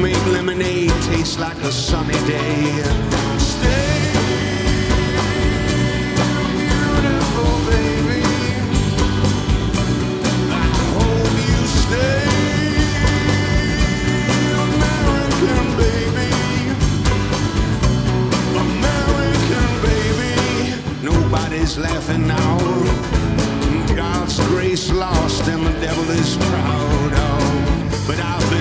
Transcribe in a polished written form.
make lemonade taste like a sunny day. Stay beautiful, baby. I hope you stay American, baby. American, baby. Nobody's laughing now. God's grace lost and the devil is proud of. But I've